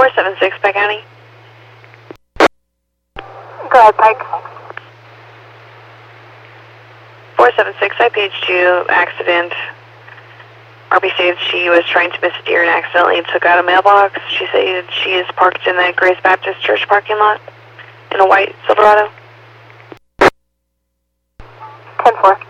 476 Pike County. Go ahead, Pike. 476, IPH2 accident. RB stated she was trying to miss a deer and accidentally took out a mailbox. She said she is parked in the Grace Baptist Church parking lot in a white Silverado. 10-4.